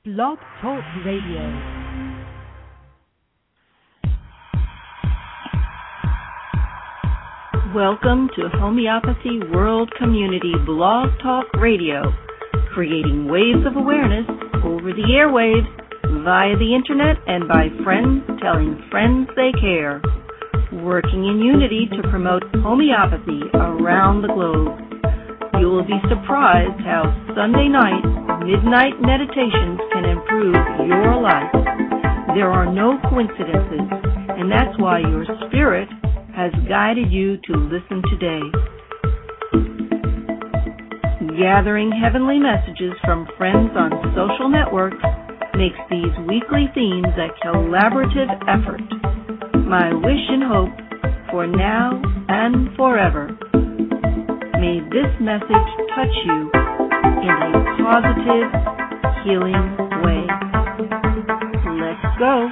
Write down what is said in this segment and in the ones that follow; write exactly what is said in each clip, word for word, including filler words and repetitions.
Blog Talk Radio. Welcome to Homeopathy World Community Blog Talk Radio, creating waves of awareness over the airwaves, via the internet, and by friends telling friends they care. Working in unity to promote homeopathy around the globe. You will be surprised how Sunday night midnight meditations can improve your life. There are no coincidences, and that's why your spirit has guided you to listen today. Gathering heavenly messages from friends on social networks makes these weekly themes a collaborative effort. My wish and hope for now and forever. May this message touch you in a positive, healing way. Let's go.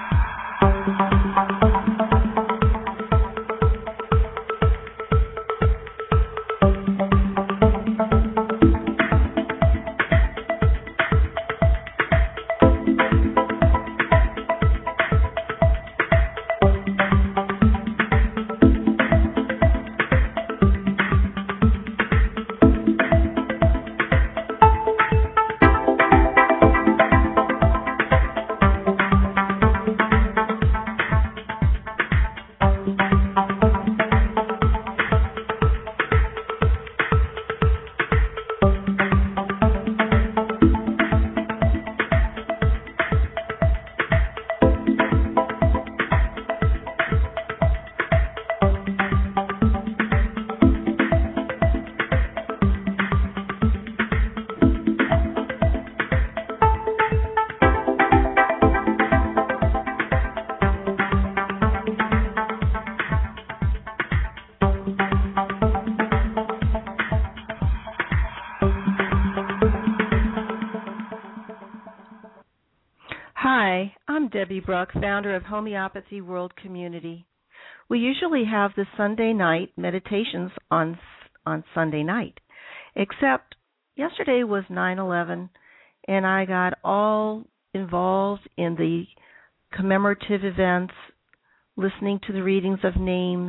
Hi, I'm Debbie Bruck, founder of Homeopathy World Community. We usually have the Sunday night meditations on on Sunday night, except yesterday was nine eleven, and I got all involved in the commemorative events, listening to the readings of names,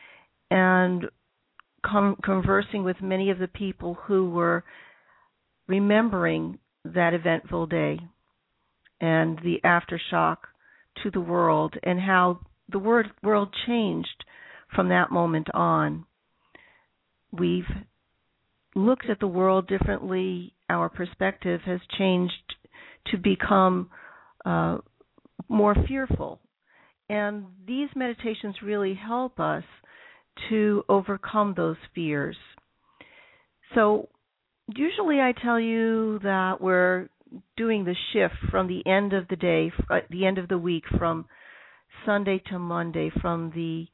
and com- conversing with many of the people who were remembering that eventful day and the aftershock to the world, and how the word, world changed from that moment on. We've looked at the world differently. Our perspective has changed to become uh, more fearful. And these meditations really help us to overcome those fears. So usually I tell you that we're doing the shift from the end of the day, uh, the end of the week, from Sunday to Monday, from the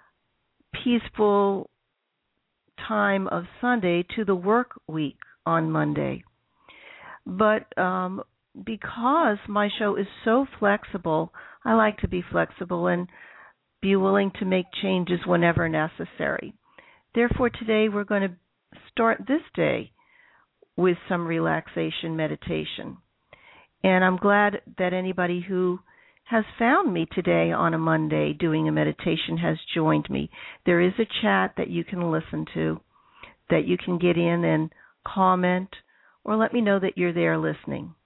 peaceful time of Sunday to the work week on Monday. But um, because my show is so flexible, I like to be flexible and be willing to make changes whenever necessary. Therefore, today we're going to start this day with some relaxation meditation. And I'm glad that anybody who has found me today on a Monday doing a meditation has joined me. There is a chat that you can listen to, that you can get in and comment, or let me know that you're there listening.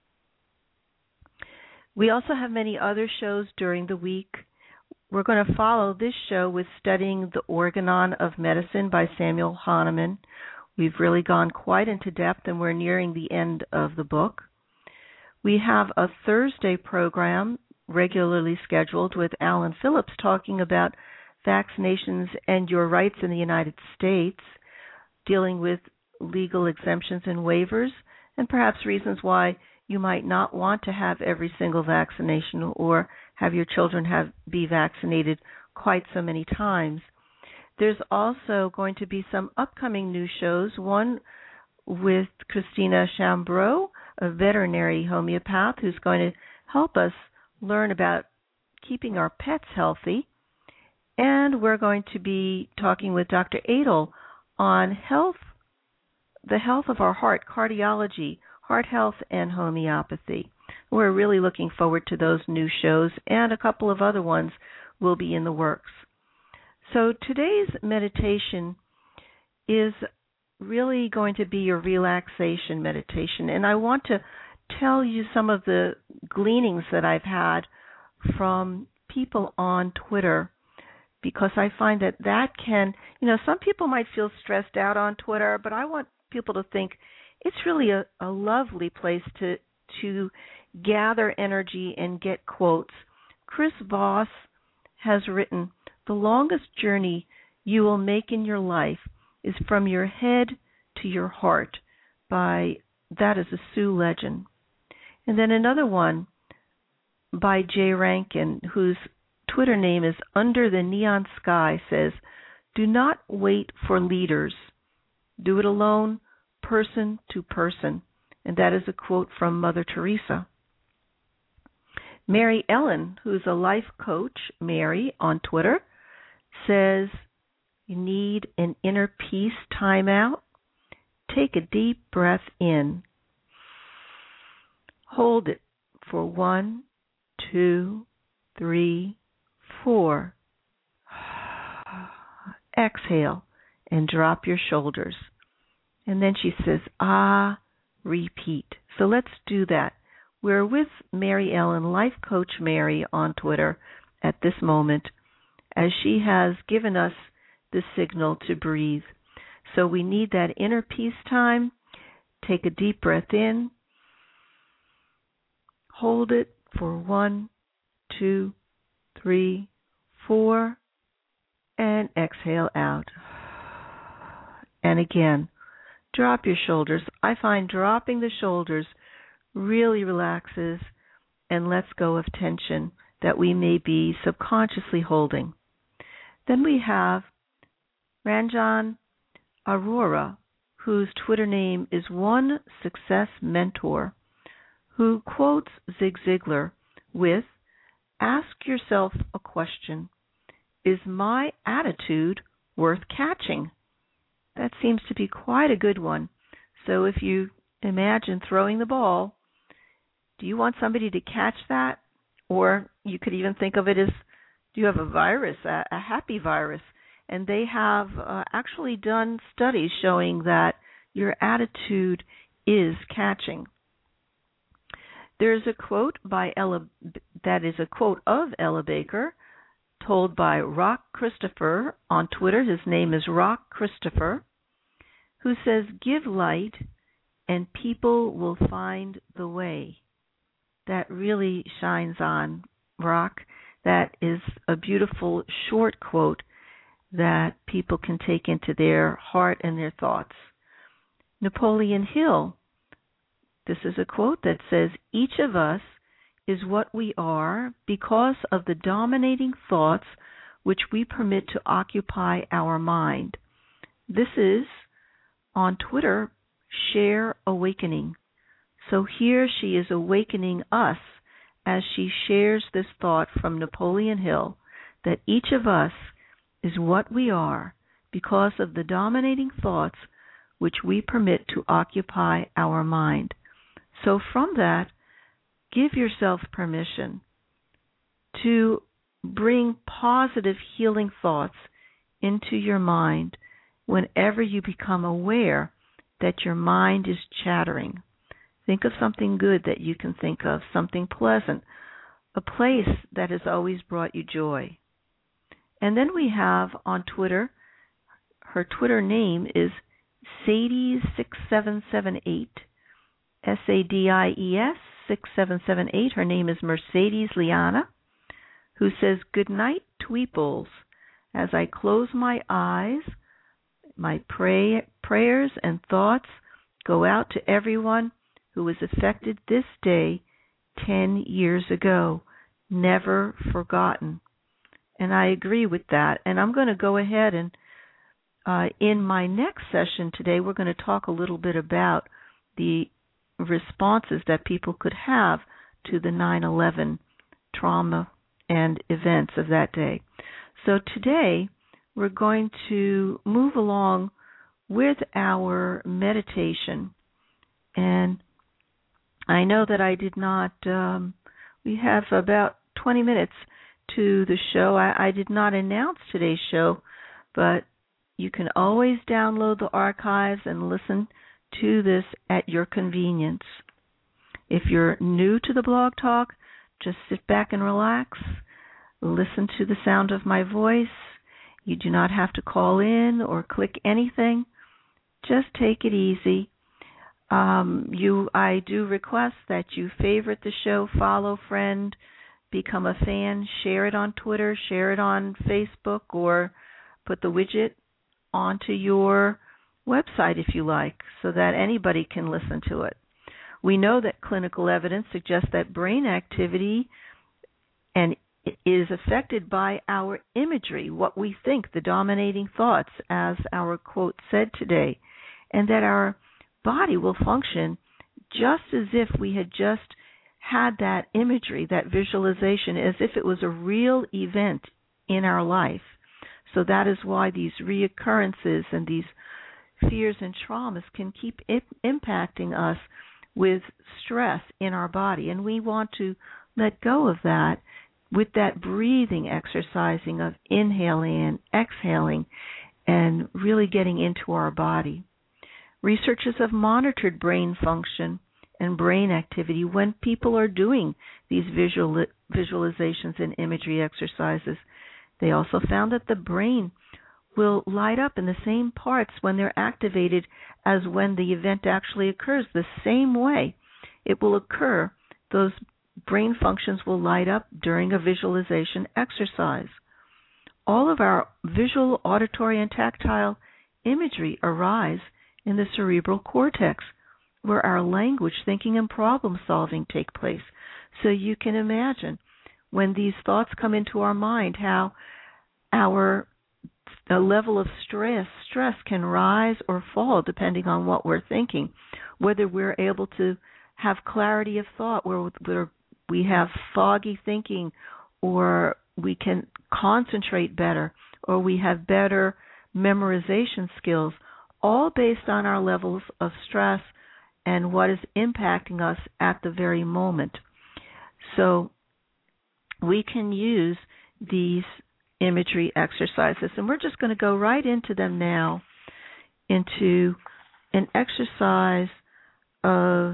We also have many other shows during the week. We're going to follow this show with studying The Organon of Medicine by Samuel Hahnemann. We've really gone quite into depth, and we're nearing the end of the book. We have a Thursday program regularly scheduled with Alan Phillips talking about vaccinations and your rights in the United States, dealing with legal exemptions and waivers, and perhaps reasons why you might not want to have every single vaccination or have your children have be vaccinated quite so many times. There's also going to be some upcoming new shows, one with Christina Chambreau, a veterinary homeopath who's going to help us learn about keeping our pets healthy. And we're going to be talking with Doctor Adel on health, the health of our heart, cardiology, heart health, and homeopathy. We're really looking forward to those new shows, and a couple of other ones will be in the works. So today's meditation is really going to be your relaxation meditation, and I want to tell you some of the gleanings that I've had from people on Twitter, because I find that that can, you know, some people might feel stressed out on Twitter, but I want people to think it's really a, a lovely place to to gather energy and get quotes. Chris Voss has written, "The longest journey you will make in your life is from your head to your heart," by, that is a Sioux legend. And then another one by Jay Rankin, whose Twitter name is Under the Neon Sky, says, "Do not wait for leaders. Do it alone, person to person." And that is a quote from Mother Teresa. Mary Ellen, who's a life coach, Mary, on Twitter, says, "You need an inner peace timeout. Take a deep breath in. Hold it for one, two, three, four. Exhale and drop your shoulders." And then she says, "Ah, repeat." So let's do that. We're with Mary Ellen, Life Coach Mary, on Twitter at this moment, as she has given us the signal to breathe. So we need that inner peace time. Take a deep breath in. Hold it for one, two, three, four, and exhale out. And again, drop your shoulders. I find dropping the shoulders really relaxes and lets go of tension that we may be subconsciously holding. Then we have Ranjan Arora, whose Twitter name is One Success Mentor, who quotes Zig Ziglar with, "Ask yourself a question. Is my attitude worth catching?" That seems to be quite a good one. So if you imagine throwing the ball, do you want somebody to catch that? Or you could even think of it as, do you have a virus, a, a happy virus? And they have uh, actually done studies showing that your attitude is catching. There's a quote by Ella, that is a quote of Ella Baker, told by Rock Christopher on Twitter. His name is Rock Christopher, who says, "Give light and people will find the way." That really shines on, Rock. That is a beautiful short quote that people can take into their heart and their thoughts. Napoleon Hill, this is a quote that says, "Each of us is what we are because of the dominating thoughts which we permit to occupy our mind." This is, on Twitter, Share Awakening. So here she is awakening us as she shares this thought from Napoleon Hill, that each of us is what we are because of the dominating thoughts which we permit to occupy our mind. So from that, give yourself permission to bring positive healing thoughts into your mind whenever you become aware that your mind is chattering. Think of something good that you can think of, something pleasant, a place that has always brought you joy. And then we have on Twitter, her Twitter name is Sadie six seven seven eight, S A D I E S six seven seven eight. Her name is Mercedes Liana, who says, "Good night, Tweeples. As I close my eyes, my pray- prayers and thoughts go out to everyone who was affected this day ten years ago. Never forgotten." And I agree with that. And I'm going to go ahead and uh, in my next session today, we're going to talk a little bit about the responses that people could have to the nine eleven trauma and events of that day. So today, we're going to move along with our meditation. And I know that I did not, um, we have about twenty minutes to the show. I, I did not announce today's show, but you can always download the archives and listen to this at your convenience. If you're new to the Blog Talk, just sit back and relax. Listen to the sound of my voice. You do not have to call in or click anything. Just take it easy. Um, you, I do request that you favorite the show, follow, friend, become a fan, share it on Twitter, share it on Facebook, or put the widget onto your website if you like, so that anybody can listen to it. We know that clinical evidence suggests that brain activity and is affected by our imagery, what we think, the dominating thoughts, as our quote said today, and that our body will function just as if we had just had that imagery, that visualization, as if it was a real event in our life. So that is why these reoccurrences and these fears and traumas can keep impacting us with stress in our body. And we want to let go of that with that breathing exercising of inhaling and exhaling and really getting into our body. Researchers have monitored brain function and brain activity when people are doing these visual, visualizations and imagery exercises. They also found that the brain will light up in the same parts when they're activated as when the event actually occurs. The same way it will occur, those brain functions will light up during a visualization exercise. All of our visual, auditory, and tactile imagery arise in the cerebral cortex, where our language, thinking, and problem solving take place. So you can imagine when these thoughts come into our mind, how our a level of stress stress can rise or fall depending on what we're thinking, whether we're able to have clarity of thought, where, where we have foggy thinking, or we can concentrate better, or we have better memorization skills, all based on our levels of stress and what is impacting us at the very moment. So we can use these imagery exercises, and we're just going to go right into them now, into an exercise of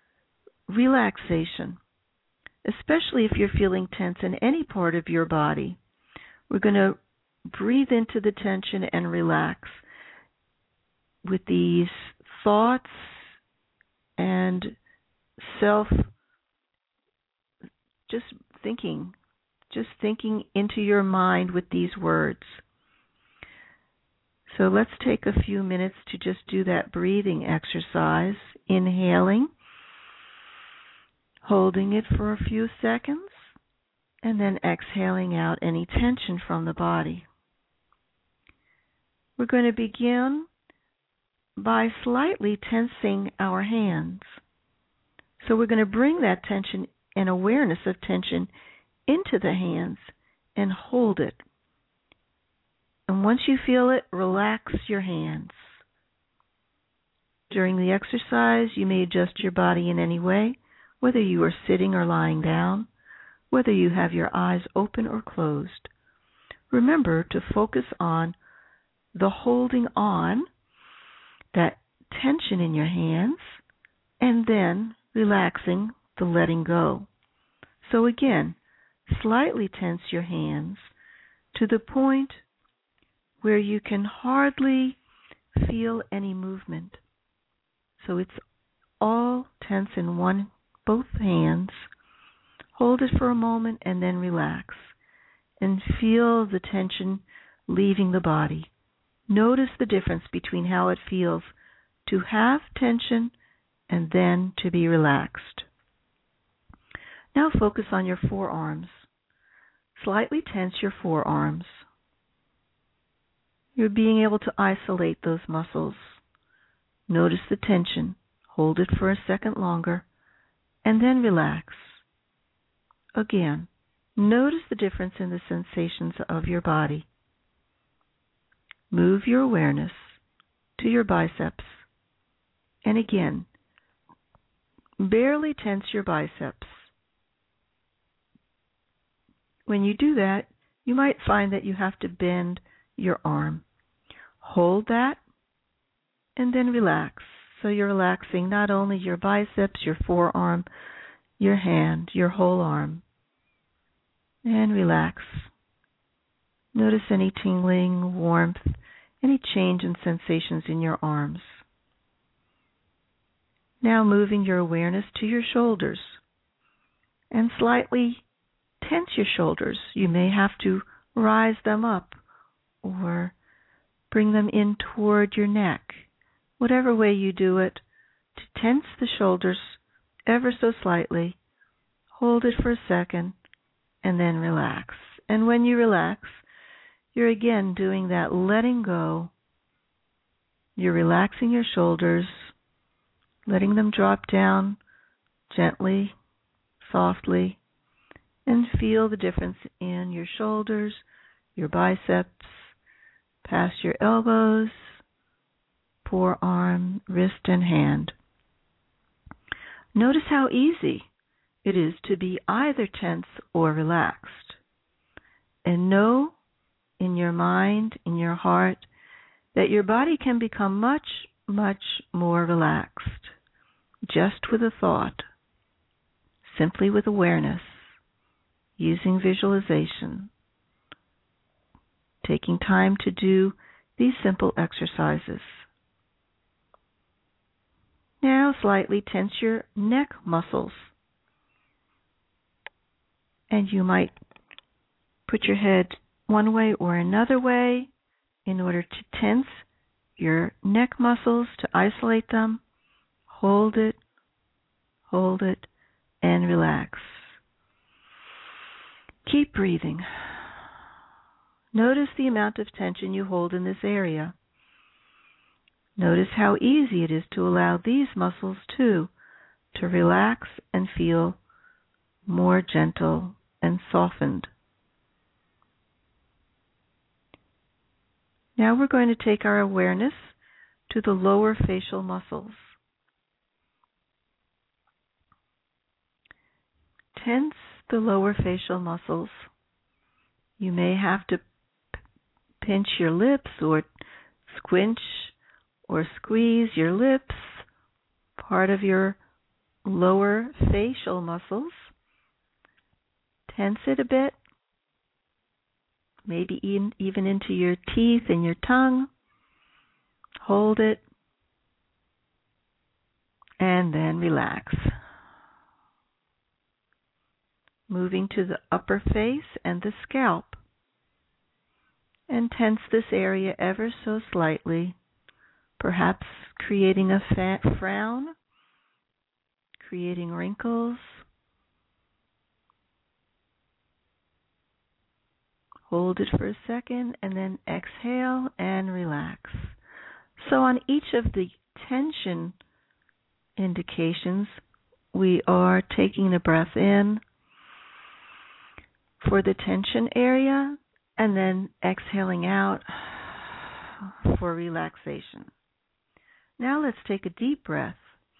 relaxation, especially if you're feeling tense in any part of your body. We're going to breathe into the tension and relax with these thoughts and self, just thinking, just thinking into your mind with these words. So let's take a few minutes to just do that breathing exercise, inhaling, holding it for a few seconds, and then exhaling out any tension from the body. We're going to begin by slightly tensing our hands. So we're going to bring that tension and awareness of tension into the hands and hold it. And once you feel it, relax your hands. During the exercise, you may adjust your body in any way, whether you are sitting or lying down, whether you have your eyes open or closed. Remember to focus on the holding on, that tension in your hands, and then relaxing the letting go. So again, slightly tense your hands to the point where you can hardly feel any movement. So it's all tense in one, both hands. Hold it for a moment and then relax. And feel the tension leaving the body. Notice the difference between how it feels to have tension and then to be relaxed. Now focus on your forearms. Slightly tense your forearms. You're being able to isolate those muscles. Notice the tension. Hold it for a second longer, and then relax. Again, notice the difference in the sensations of your body. Move your awareness to your biceps. And again, barely tense your biceps. When you do that, you might find that you have to bend your arm. Hold that and then relax. So you're relaxing not only your biceps, your forearm, your hand, your whole arm. And relax. Notice any tingling, warmth, any change in sensations in your arms. Now moving your awareness to your shoulders and slightly tense your shoulders. You may have to rise them up or bring them in toward your neck. Whatever way you do it, to tense the shoulders ever so slightly, hold it for a second, and then relax. And when you relax, you're again doing that letting go. You're relaxing your shoulders, letting them drop down gently, softly, and feel the difference in your shoulders, your biceps, past your elbows, forearm, wrist, and hand. Notice how easy it is to be either tense or relaxed. And know in your mind, in your heart, that your body can become much, much more relaxed just with a thought, simply with awareness, using visualization, taking time to do these simple exercises. Now slightly tense your neck muscles. And you might put your head one way or another way in order to tense your neck muscles, to isolate them. Hold it, hold it, and relax. Keep breathing. Notice the amount of tension you hold in this area. Notice how easy it is to allow these muscles too to relax and feel more gentle and softened. Now we're going to take our awareness to the lower facial muscles. Tense the lower facial muscles. You may have to p- pinch your lips or squinch or squeeze your lips, part of your lower facial muscles. Tense it a bit, maybe even, even into your teeth and your tongue. Hold it, and then relax. Moving to the upper face and the scalp. And tense this area ever so slightly, perhaps creating a fa- frown, creating wrinkles. Hold it for a second and then exhale and relax. So on each of the tension indications, we are taking a breath in for the tension area and then exhaling out for relaxation. Now let's take a deep breath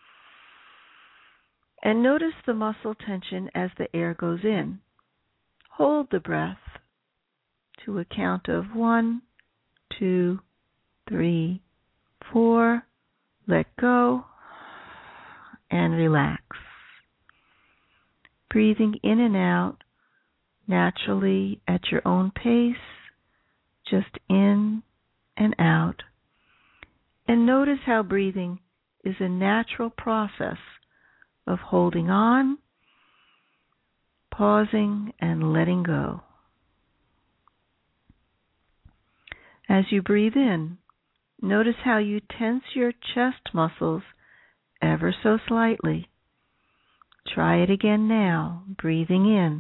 and notice the muscle tension as the air goes in. Hold the breath to a count of one, two, three, four. Let go and relax. Breathing in and out naturally at your own pace, just in and out. And notice how breathing is a natural process of holding on, pausing, and letting go. As you breathe in, notice how you tense your chest muscles ever so slightly. Try it again now, breathing in.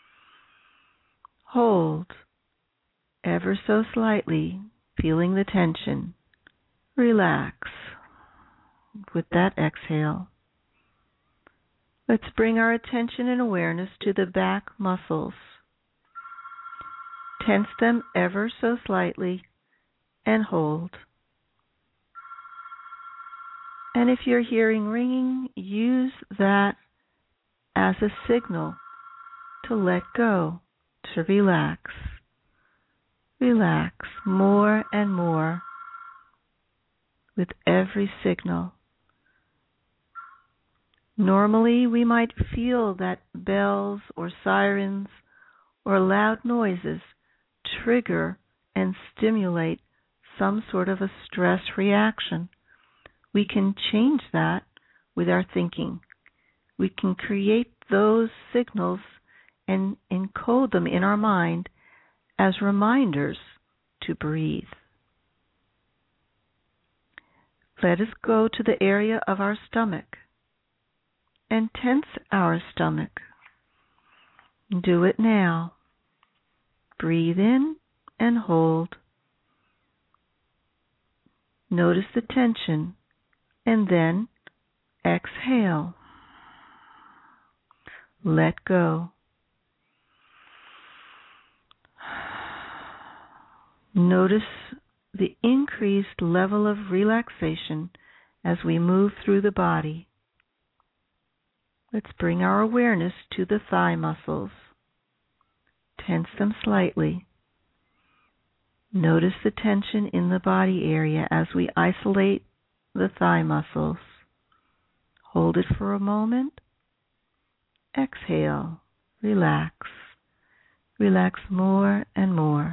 Hold ever so slightly, feeling the tension. Relax with that exhale. Let's bring our attention and awareness to the back muscles. Tense them ever so slightly and hold. And if you're hearing ringing, use that as a signal to let go, to relax. Relax more and more with every signal. Normally, we might feel that bells or sirens or loud noises trigger and stimulate some sort of a stress reaction. We can change that with our thinking. We can create those signals and encode them in our mind as reminders to breathe. Let us go to the area of our stomach and tense our stomach. Do it now. Breathe in and hold. Notice the tension and then exhale. Let go. Notice the increased level of relaxation as we move through the body. Let's bring our awareness to the thigh muscles. Tense them slightly. Notice the tension in the body area as we isolate the thigh muscles. Hold it for a moment. Exhale. Relax. Relax more and more.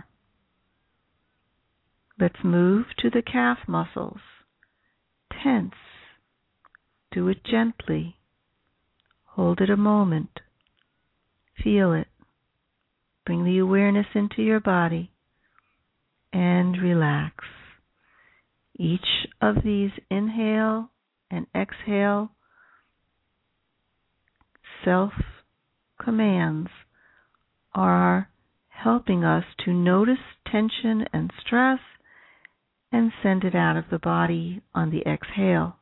Let's move to the calf muscles. Tense. Do it gently. Hold it a moment. Feel it. Bring the awareness into your body and relax. Each of these inhale and exhale self-commands are helping us to notice tension and stress and send it out of the body on the exhale.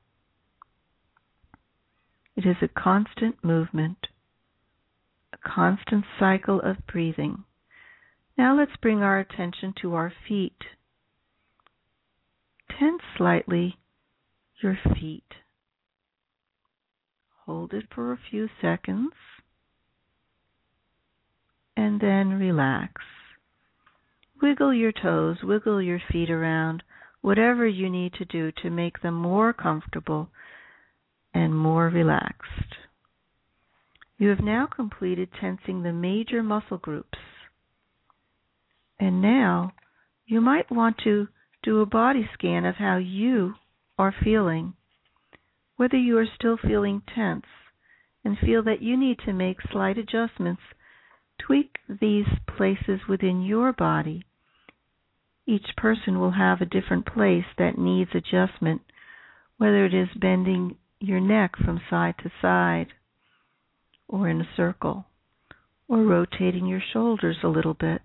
It is a constant movement, a constant cycle of breathing. Now let's bring our attention to our feet. Tense slightly your feet. Hold it for a few seconds and then relax. Wiggle your toes, wiggle your feet around, whatever you need to do to make them more comfortable and more relaxed. You have now completed tensing the major muscle groups. And now you might want to do a body scan of how you are feeling, whether you are still feeling tense and feel that you need to make slight adjustments. Tweak these places within your body. Each person will have a different place that needs adjustment, whether it is bending your neck from side to side or in a circle, or rotating your shoulders a little bit,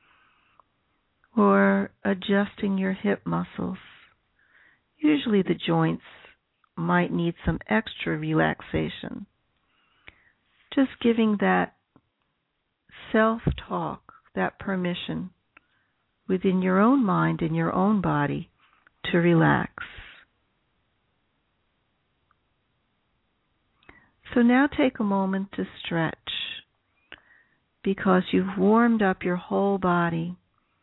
or adjusting your hip muscles. Usually the joints might need some extra relaxation. Just giving that self-talk, that permission within your own mind and your own body to relax. So now take a moment to stretch, because you've warmed up your whole body,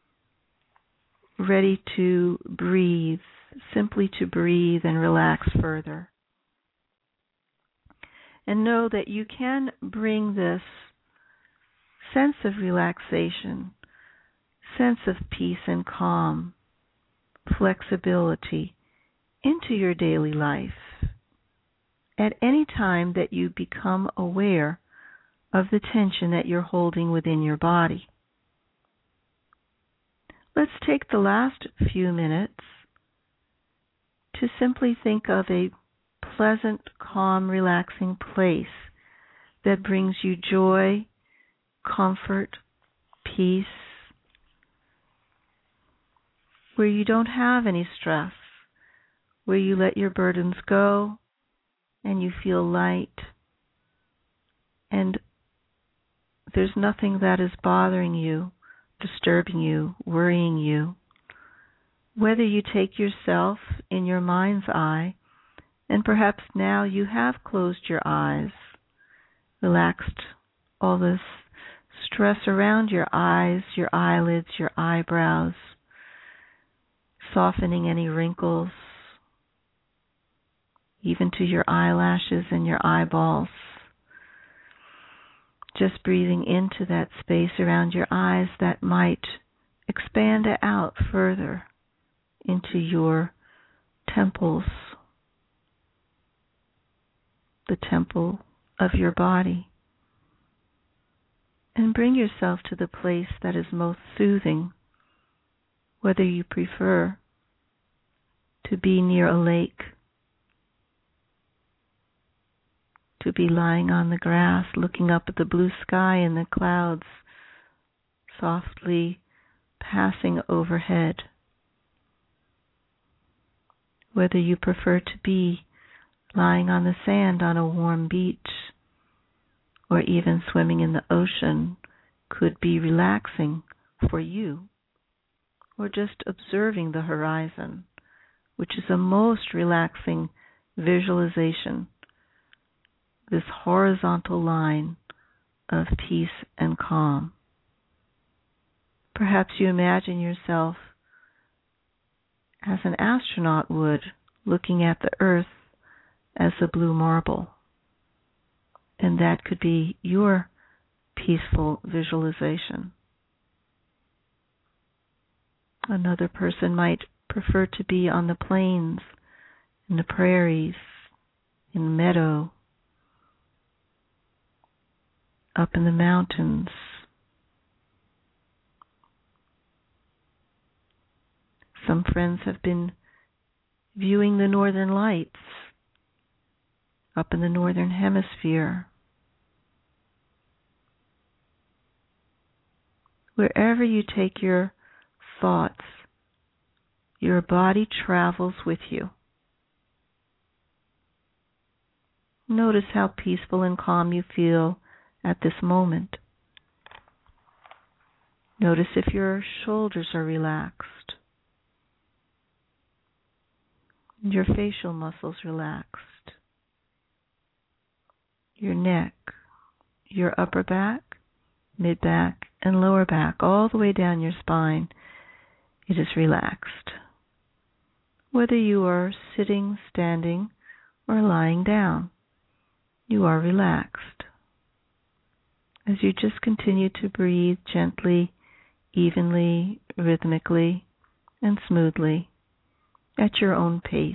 ready to breathe, simply to breathe and relax further. And know that you can bring this sense of relaxation, sense of peace and calm, flexibility into your daily life at any time that you become aware of the tension that you're holding within your body. Let's take the last few minutes to simply think of a pleasant, calm, relaxing place that brings you joy, comfort, peace, where you don't have any stress, where you let your burdens go and you feel light, and there's nothing that is bothering you, disturbing you, worrying you. Whether you take yourself in your mind's eye And perhaps now you have closed your eyes, relaxed all this stress around your eyes, your eyelids, your eyebrows, softening any wrinkles, even to your eyelashes and your eyeballs. Just breathing into that space around your eyes that might expand out further into your temples, the temple of your body. And bring yourself to the place that is most soothing, whether you prefer to be near a lake, to be lying on the grass, looking up at the blue sky and the clouds softly passing overhead, whether you prefer to be lying on the sand on a warm beach, or even swimming in the ocean could be relaxing for you, or just observing the horizon, which is a most relaxing visualization, this horizontal line of peace and calm. Perhaps you imagine yourself as an astronaut would, looking at the earth as a blue marble. And that could be your peaceful visualization. Another person might prefer to be on the plains, in the prairies, in the meadow, up in the mountains. Some friends have been viewing the northern lights up in the northern hemisphere. Wherever you take your thoughts, your body travels with you. Notice how peaceful and calm you feel at this moment. Notice if your shoulders are relaxed, your facial muscles relaxed, your neck, your upper back, mid-back, and lower back, all the way down your spine. It is relaxed. Whether you are sitting, standing, or lying down, you are relaxed. As you just continue to breathe gently, evenly, rhythmically, and smoothly at your own pace.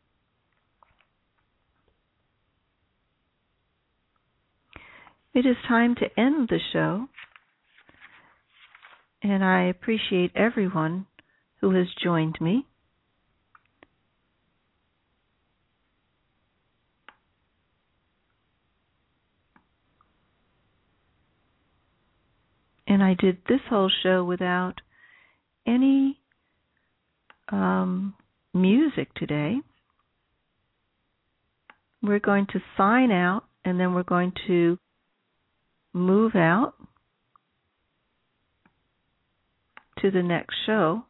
It is time to end the show, and I appreciate everyone who has joined me. And I did this whole show without any um, music today. We're going to sign out, and then we're going to move out to the next show.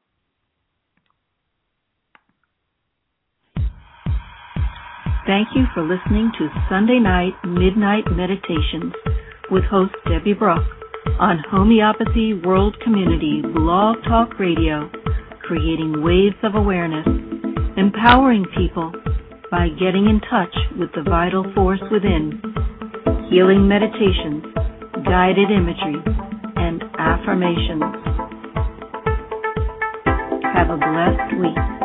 Thank you for listening to Sunday Night Midnight Meditations with host Debbie Brock on Homeopathy World Community Blog Talk Radio, creating waves of awareness, empowering people by getting in touch with the vital force within, healing meditations, guided imagery, and affirmations. Have a blessed week.